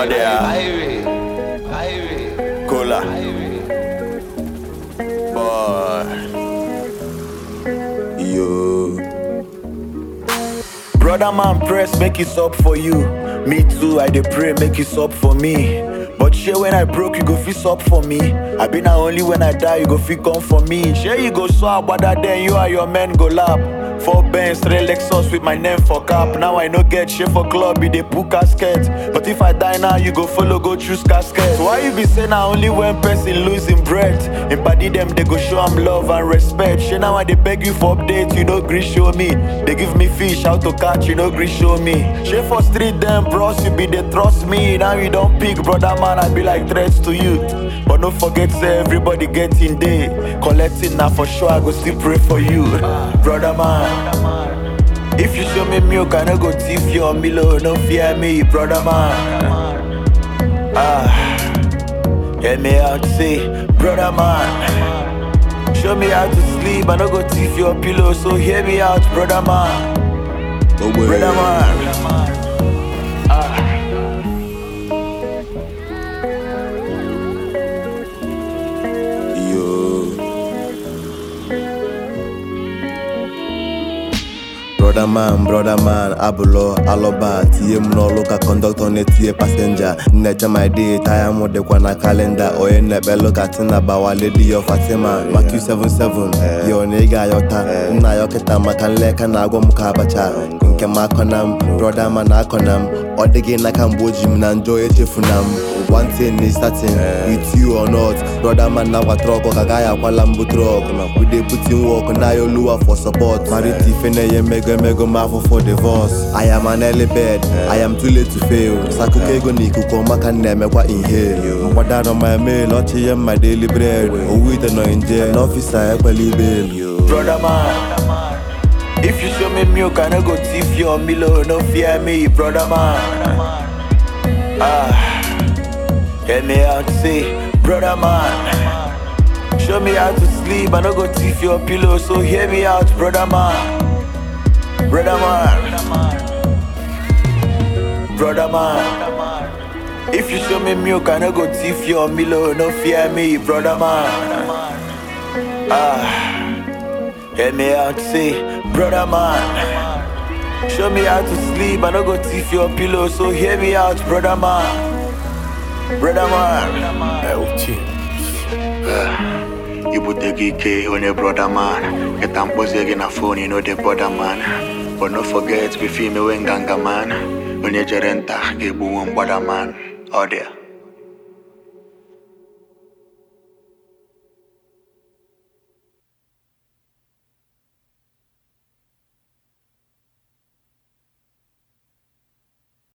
Highway. Cola. Boy. Yo. Brother man, press, make it up for you. Me too, I dey pray, make it up for me. But share when I broke, you go fix up for me. I been only when I die, you go fit come for me. Share you go swap, but then you and your men go lap. 4 Benz, 3 Lexus with my name for cap. Now I no get shit for club, be the pool casket. But if I die now, you go follow, go choose casket. Why you be saying now only when person losing breath? In body them, they go show am love and respect. Shit now I they beg you for update, you no gree show me. They give me fish, how to catch, you no gree show me. Shit for street them, bros, you be they trust me. Now you don't pick, brother man, I be like threats to you. But don't forget, say everybody getting day. Collecting now for sure, I go still pray for you. Brother man, if you show me milk, I no go thief your Milo. No fear me, brother man. Hear me out, say, brother man. Show me how to sleep, I no go thief your pillow. So hear me out, brother man. Brother man. Brother man, abulo, aloba, tie no loka conductor ne tie passenger. Necha my day, tire mo de kwa na calendar. Oye nebe loka tina bawa lady of Fatima. Maki 77, yo nega yota. Na yoketa makanleka na agwa mukabacha. Nke makonam, brother man akonam. Odege na kamboji mnanjoye chefunam. One thing is certain, with you or not. Brother man na wa truck, kagaya kwa lambu truck. We dey put in work, na yo lure for support. Mariti fene ye mega mafo for divorce. I am an early bed, I am too late to fail. Sakukego niku koma kan neme kwa inhale. Mwadad on my mail, ochi yem my daily bread. With no in jail, officer equally bail. Brother man, if you show me milk, I no go thief your Milo. No fear me, brother man. Hear me out, say, brother man. Show me how to sleep, I no go thief your pillow. So hear me out, brother man. Brother man. Brother man. If you show me milk, I no go thief your Milo. No fear me, brother man. Hear me out, say, brother man. Show me how to sleep, I no go thief your pillow. So hear me out, brother man. Brother man. You put the geek on your brother man. Get them posing a phone, you know the brother man. But don't forget, we feel me when ganga man. When you gerenta, give one brother man. Out there.